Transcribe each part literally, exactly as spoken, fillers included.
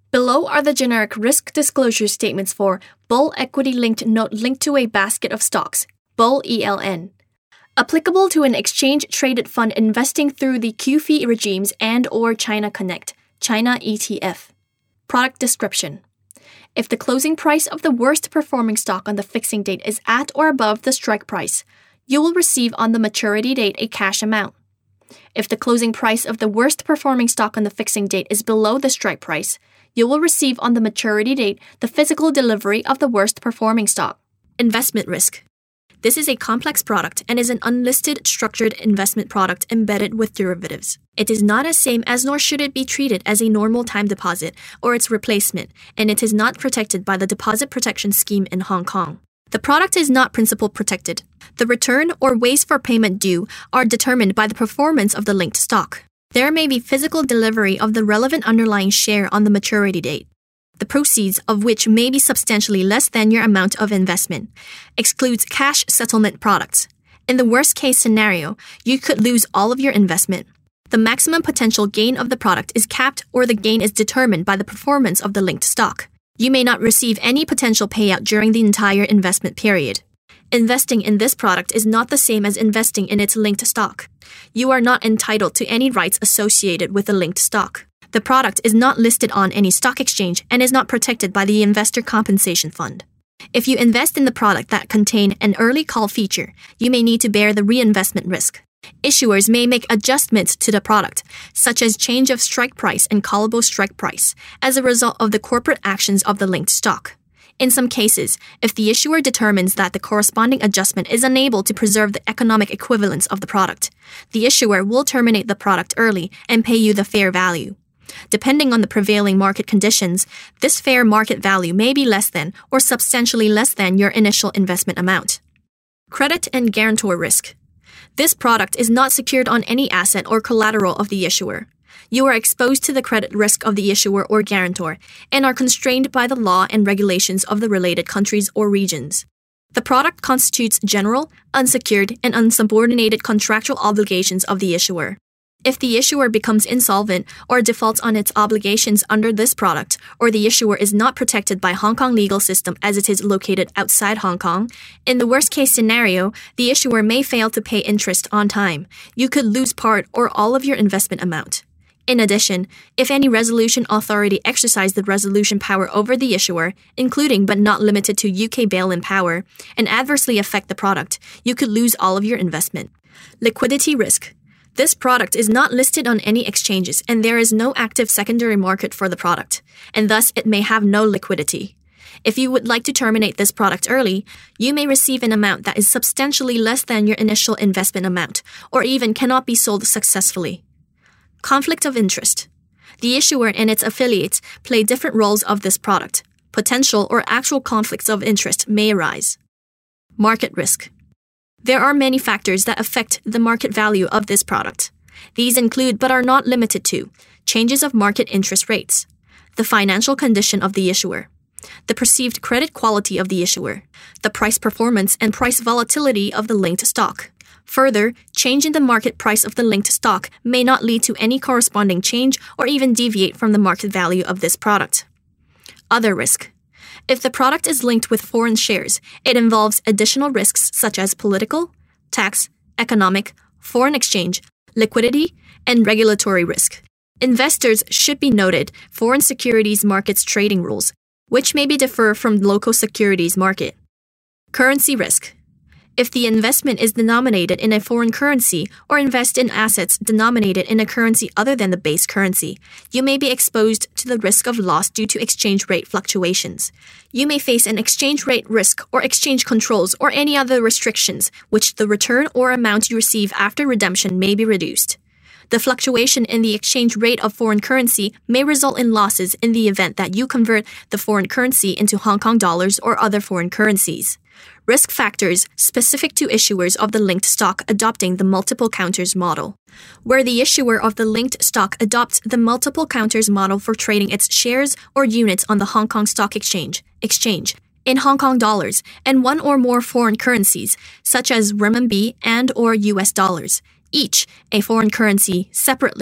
Below are the generic risk disclosure statements for Bull Equity-Linked Note linked to a basket of stocks, Bull E L N. Applicable to an exchange-traded fund investing through the Q F I regimes and or China Connect, China E T F. Product description. If the closing price of the worst performing stock on the fixing date is at or above the strike price, you will receive on the maturity date a cash amount. If the closing price of the worst performing stock on the fixing date is below the strike price, you will receive on the maturity date the physical delivery of the worst performing stock. Investment risk. This is a complex product and is an unlisted structured investment product embedded with derivatives. It is not as same as nor should it be treated as a normal time deposit or its replacement, and it is not protected by the Deposit Protection Scheme in Hong Kong. The product is not principal protected. The return or ways for payment due are determined by the performance of the linked stock. There may be physical delivery of the relevant underlying share on the maturity date, the proceeds of which may be substantially less than your amount of investment. Excludes cash settlement products. In the worst case scenario, you could lose all of your investment. The maximum potential gain of the product is capped or the gain is determined by the performance of the linked stock. You may not receive any potential payout during the entire investment period. Investing in this product is not the same as investing in its linked stock. You are not entitled to any rights associated with the linked stock. The product is not listed on any stock exchange and is not protected by the Investor Compensation Fund. If you invest in the product that contain an early call feature, you may need to bear the reinvestment risk. Issuers may make adjustments to the product, such as change of strike price and callable strike price, as a result of the corporate actions of the linked stock. In some cases, if the issuer determines that the corresponding adjustment is unable to preserve the economic equivalence of the product, the issuer will terminate the product early and pay you the fair value. Depending on the prevailing market conditions, this fair market value may be less than or substantially less than your initial investment amount. Credit and guarantor risk. This product is not secured on any asset or collateral of the issuer. You are exposed to the credit risk of the issuer or guarantor and are constrained by the law and regulations of the related countries or regions. The product constitutes general, unsecured, and unsubordinated contractual obligations of the issuer. If the issuer becomes insolvent or defaults on its obligations under this product, or the issuer is not protected by Hong Kong legal system as it is located outside Hong Kong, in the worst-case scenario, the issuer may fail to pay interest on time. You could lose part or all of your investment amount. In addition, if any resolution authority exercise the resolution power over the issuer, including but not limited to U K bail-in power, and adversely affect the product, you could lose all of your investment. Liquidity risk. This product is not listed on any exchanges and there is no active secondary market for the product, and thus it may have no liquidity. If you would like to terminate this product early, you may receive an amount that is substantially less than your initial investment amount, or even cannot be sold successfully. Conflict of interest. The issuer and its affiliates play different roles of this product. Potential or actual conflicts of interest may arise. Market risk. There are many factors that affect the market value of this product. These include but are not limited to changes of market interest rates, the financial condition of the issuer, the perceived credit quality of the issuer, the price performance and price volatility of the linked stock. Further, change in the market price of the linked stock may not lead to any corresponding change or even deviate from the market value of this product. Other risk. If the product is linked with foreign shares, it involves additional risks such as political, tax, economic, foreign exchange, liquidity, and regulatory risk. Investors should be noted foreign securities markets trading rules, which may be differ from local securities market. Currency risk. If the investment is denominated in a foreign currency or invest in assets denominated in a currency other than the base currency, you may be exposed to the risk of loss due to exchange rate fluctuations. You may face an exchange rate risk or exchange controls or any other restrictions, which the return or amount you receive after redemption may be reduced. The fluctuation in the exchange rate of foreign currency may result in losses in the event that you convert the foreign currency into Hong Kong dollars or other foreign currencies. Risk factors specific to issuers of the linked stock adopting the multiple counters model. Where the issuer of the linked stock adopts the multiple counters model for trading its shares or units on the Hong Kong Stock Exchange, exchange in Hong Kong dollars and one or more foreign currencies, such as renminbi and or U S dollars, each a foreign currency separately.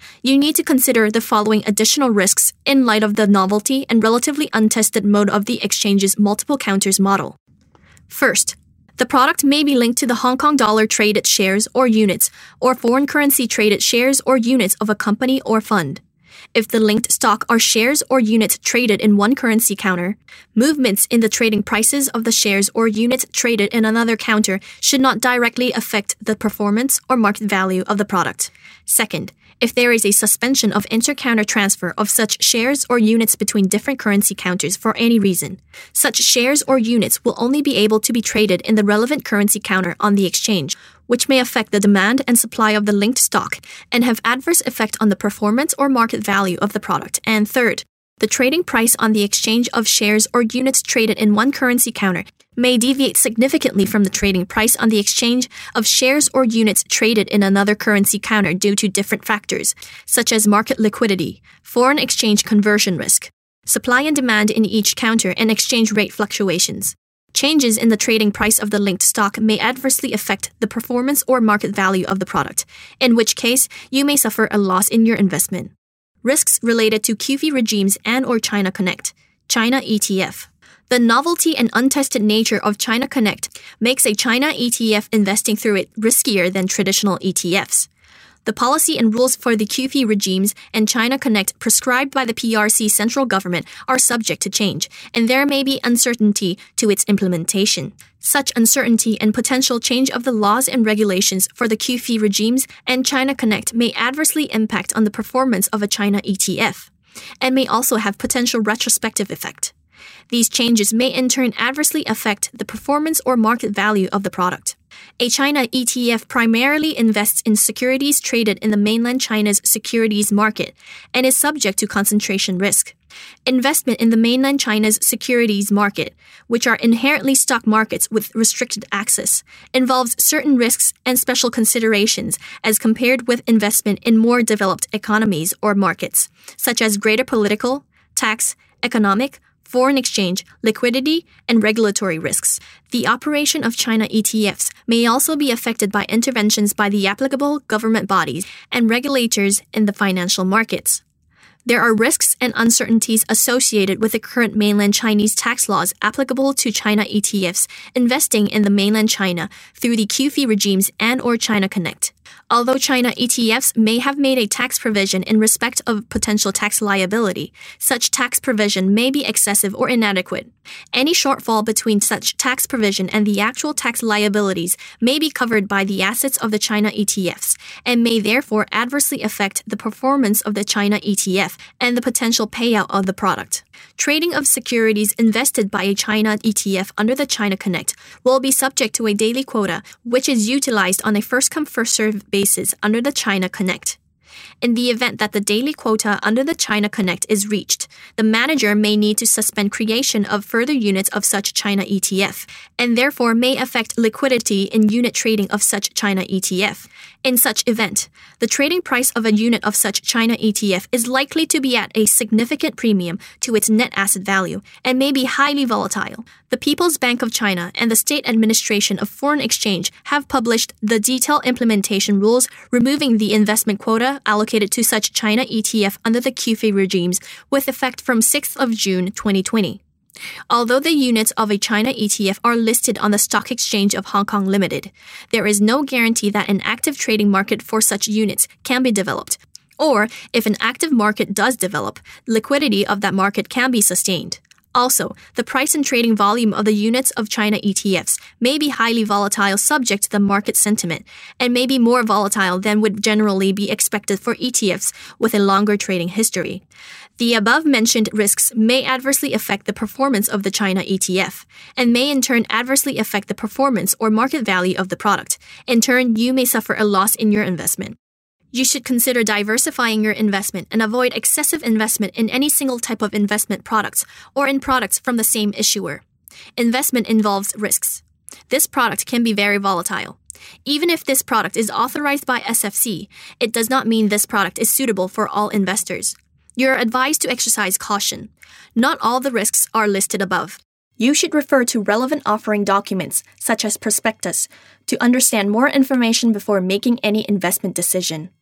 you need to consider the following additional risks in light of the novelty and relatively untested mode of the exchange's multiple counters model. First, the product may be linked to the Hong Kong dollar traded shares or units, or foreign currency traded shares or units of a company or fund. If the linked stock are shares or units traded in one currency counter, movements in the trading prices of the shares or units traded in another counter should not directly affect the performance or market value of the product. Second, if there is a suspension of inter-counter transfer of such shares or units between different currency counters for any reason, such shares or units will only be able to be traded in the relevant currency counter on the exchange, which may affect the demand and supply of the linked stock and have adverse effect on the performance or market value of the product. And third, the trading price on the exchange of shares or units traded in one currency counter may deviate significantly from the trading price on the exchange of shares or units traded in another currency counter due to different factors, such as market liquidity, foreign exchange conversion risk, supply and demand in each counter, and exchange rate fluctuations. Changes in the trading price of the linked stock may adversely affect the performance or market value of the product, in which case you may suffer a loss in your investment. Risks related to Q F I regimes and or China Connect, China E T F. The novelty and untested nature of China Connect makes a China E T F investing through it riskier than traditional E T Fs. The policy and rules for the Q F I regimes and China Connect prescribed by the P R C central government are subject to change, and there may be uncertainty to its implementation. Such uncertainty and potential change of the laws and regulations for the Q F I regimes and China Connect may adversely impact on the performance of a China E T F, and may also have potential retrospective effect. These changes may in turn adversely affect the performance or market value of the product. A China E T F primarily invests in securities traded in the mainland China's securities market and is subject to concentration risk. Investment in the mainland China's securities market, which are inherently stock markets with restricted access, involves certain risks and special considerations as compared with investment in more developed economies or markets, such as greater political, tax, economic, foreign exchange, liquidity, and regulatory risks. The operation of China E T Fs may also be affected by interventions by the applicable government bodies and regulators in the financial markets. There are risks and uncertainties associated with the current mainland Chinese tax laws applicable to China E T Fs investing in the mainland China through the Q F I regimes and or China Connect. Although China E T Fs may have made a tax provision in respect of potential tax liability, such tax provision may be excessive or inadequate. Any shortfall between such tax provision and the actual tax liabilities may be covered by the assets of the China E T Fs and may therefore adversely affect the performance of the China E T F and the potential payout of the product. Trading of securities invested by a China E T F under the China Connect will be subject to a daily quota, which is utilized on a first-come, first-served basis under the China Connect. In the event that the daily quota under the China Connect is reached, the manager may need to suspend creation of further units of such China E T F, and therefore may affect liquidity in unit trading of such China E T F. In such event, the trading price of a unit of such China E T F is likely to be at a significant premium to its net asset value and may be highly volatile. The People's Bank of China and the State Administration of Foreign Exchange have published the detailed implementation rules removing the investment quota allocated to such China E T F under the Q F I regimes with effect from sixth of June twenty twenty. Although the units of a China E T F are listed on the Stock Exchange of Hong Kong Limited, there is no guarantee that an active trading market for such units can be developed, or if an active market does develop, liquidity of that market can be sustained. Also, the price and trading volume of the units of China E T Fs may be highly volatile subject to the market sentiment and may be more volatile than would generally be expected for E T Fs with a longer trading history. The above-mentioned risks may adversely affect the performance of the China E T F and may in turn adversely affect the performance or market value of the product. In turn, you may suffer a loss in your investment. You should consider diversifying your investment and avoid excessive investment in any single type of investment products or in products from the same issuer. Investment involves risks. This product can be very volatile. Even if this product is authorized by S F C, it does not mean this product is suitable for all investors. You are advised to exercise caution. Not all the risks are listed above. You should refer to relevant offering documents, such as prospectus, to understand more information before making any investment decision.